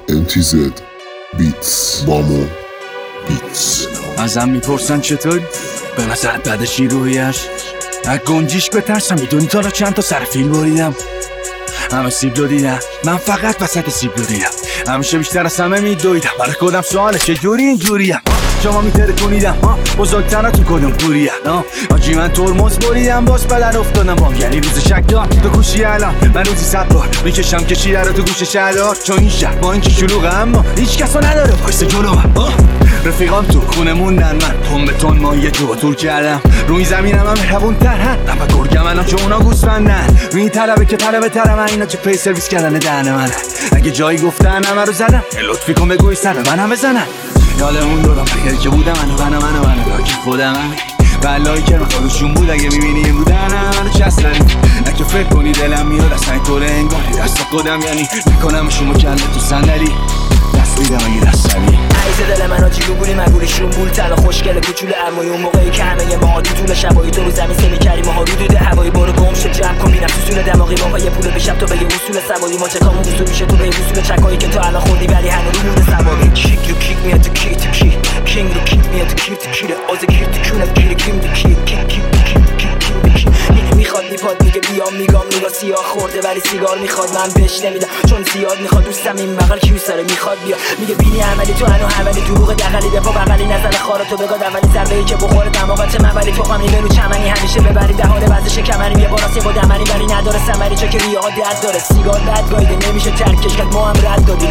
MTZ بیتس بامو بیتس. ازم میپرسن چطوری؟ به نظرت بعدشی رویش؟ از گنجیش بترسم. میدونی تا را چند تا سر فیل بریدم، همه سیبلو دیدم، من فقط وسط سیبلو دیدم. همیشه بیشتر از همه میدویدم، برای خودم سواله چجوری اینجوریم. شما میترکونیدم بزرگتراتون کدوم پوریم. آجی من ترمز بریدم باز بدن افتادم بام، یعنی روز شک دار تو گوشی الان من روزی 100 بار میکشم کشیده رو تو گوش شهردار. چون این شهر با اینکه شلوغه اما هیچ کسا نداره وایسه جلو من. رفیقام تو خونه موندن، من تون به تون مایه جو تور کردم. روی زمینم هم مهربون ترن، رفت گرگم الان چون اونا گوسفندن. روی این طلبه که طلبه ترم، اینا چه پی سرویس کردن دهن منن. اگه جایی گفتن همه رو زدم، لطفی کن بگوی سر منم بزنن. یاله اون دورم بگری که بودم منو که خودم همین بلایی که من خودشون بود. اگه میبینی این بودن منو چست داریم، نه که فکر کنی دلم میاد اصلا اینطوره انگاری دست خودم، یعنی میکنم شما کله تو صندلی دست میدم اگه دست سری عیز دل من آجی گوگولی مگولیشون بول تل خوشگل کوچول اموی اون موقعی که همه یه ماها تو طول شبایی تو رو زمین سمی کردی ماها رو دوده هوایی برو گم شد جمع کن بینم تو سول دماغی با یه پول بشم تو به یه اصول سواری ما چکامون اصول میشه تو به یه اصول چکایی که تو الان خوردی ولی هنو رو مونده سواری کیک رو کیک میاد تو کی تو کی کینگ رو کیک میاد تو کی تو کی آز کی تو کونه کی کیم تو کی کی میخواد میپاد میگه بیام میگم نگاه سیاه خورده ولی سیگار میخواد من بهش نمیدم چون زیاد میخواد دوستم این بغل کیو سره میخواد بیا میگه بینی عملی تو هنو اولی دروغ دقلی دفا بغلی نزل خارتو بگاد اولی ضربه‌ای که بخوره دماغت من ولی تو قمنی برو چمنی همیشه ببری دهان وزش کمری یه باراسی با دمنی ولی نداره ثمری چون که ریاها درد داره سیگار بد گایده نمیشه ترکش کرد ما هم رد دادیم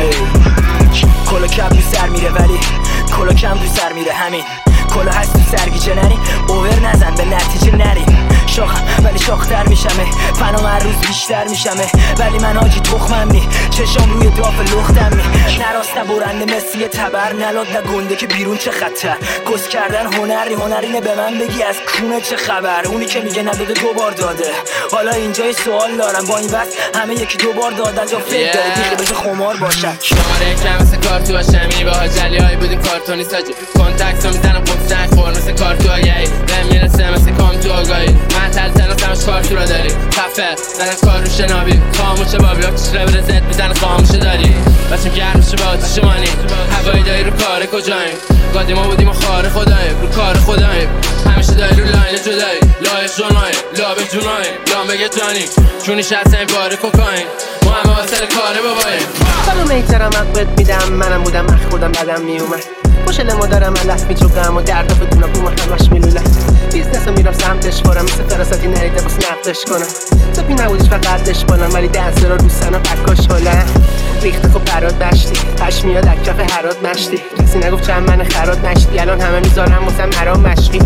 کلا کم تو سر میره ولی کلا کم تو سر میره همین کلا هست تو سرگیچه نری اوور نزن به نتیجه نری شاخم ولی شاختر میشمه فنام هر روز بیشتر میشمه ولی من آجی تخمم نی چشام روی داف لختم می نراست نبرنده مسی تبر نلاد نه گنده که بیرون چه خطر کس کردن هنرینه به من بگی از کونه چه خبر اونی که میگه نداده 2 بار داده حالا اینجا یه سوال دارم با این بس همه یکی 2 بار دادن جا فکر داره دیگه بشه خمار باشن شماره کم مثل کارتو باشه میباها جلی هایی بودیم کارتونی ساجی کنتکت رو میزنم پفتن خور مثل کارتو آگهی بهم میرسه مثل کام تو آگاهی من تلتنم سمش کارتو را داری خفه زنم کار رو شنابی خاموشه بابی ها کش ربه رزت میزنه خاموشه داری بچم گرم میشه با آتیش مانی هوایی دایی رو کار کجاییم گادی ما بودیم و خار خداییم رو کار خداییم همیشه دایی رو لاین جدایی لایق جوناییم لابه جوناییم لام بگه جانی چونیش هستن باره کوکاین ما همه واسه کار باباییم خانم احترامت بهت میدم منم بودم من خودم بدم میومد خوشل مادرم من لست میچوکم و دردا بدونم بوم همش میلوله بیزنس رو میرم سمتش فارم مثل فراستی نهیده باس نقدش کنم سپی نبودش فقطش کنم ولی دنسر رو دوستن و پکاش حالم ریخته خب برات دشتی پش میاد اکف حرات مشتی کسی نگفت چند من خرات نشتی الان همه میذارم واسم حرام مشقی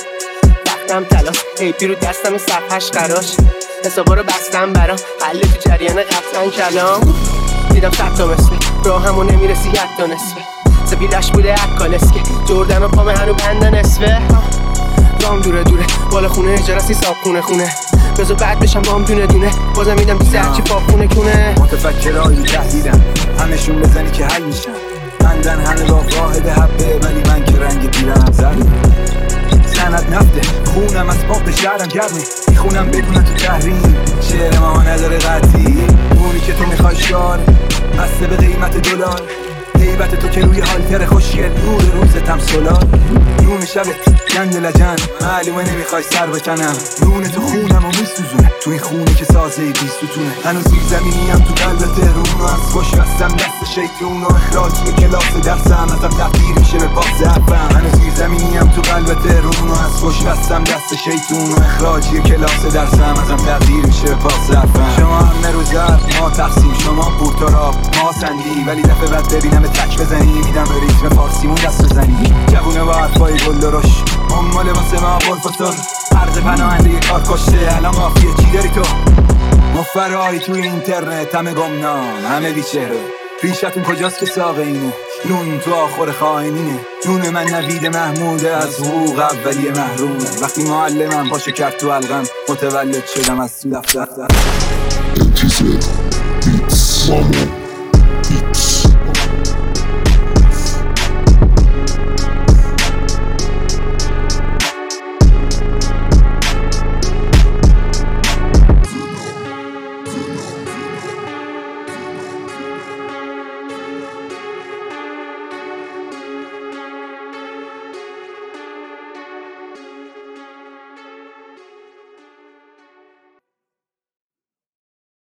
وقتم تلاش ایپی رو دستم صفحش قراش حسابا رو بستم برام حل تو جریان قطعا کلام دیدم 100 تا مثل راه همو نمیرسی 100 تا نصفه سپیدش بوده اکالسکه جردن و پامه هنو بنده نصفه دام دوره بالا خونه اجارستی ساب خونه بزو بعد بشم بام دونه دونه بازم میدم بیزه هرچی پاپ کنه متفکرهایی تهدیدن همشون بزنی که حل میشن بندن همه با واحد حبه ولی من که رنگ دیرم زرد سند نفته خونم از پاپ شهرم گرمه میخونم بدونم تو تحریم شعر ما نداره قطعی اونی که تو میخوای شار بسته به قیمت دلار حیبت تو که روی حالتر خوشگل نور روزتم سولار نون شبت گند لجن معلومه نمیخوای سر بکنم نون تو خونم و میسوزونه تو این خونه که سازه 20 ستونه هنوز زیر زمینیم تو قلبت رومو از خوش بستم دست شیطون و اخراجی کلاس درسم ازم تبدیل میشه به باز افم هنوز زیر زمینیم تو قلبت رومو از خوش بستم دست شیطون و اخراجی کلاس درسم ازم تبدیل میشه به باز افم شما همه رو زرد ما تقسیم شما پورتوراب ما سندی ولی دفعه بعد ببینم تک بزنی میدم به ریتم فارسیمون دست بزنی جوونه با حرفای گل درش امال واسه ما بلفتون عرض پناهنده یه کار کشته الان مافیه چی داری تو مفرهایی توی اینترنت همه گمنام همه بیچهره ریشتون کجاست که ساقه اینه نون تو آخور خائنینه نون من نوید محموده از حقوق اولیه محرومه وقتی معلمم پاشو کرد تو حلقم متولد شدم از تو دفتر MTZ بیتس بامو بیتس.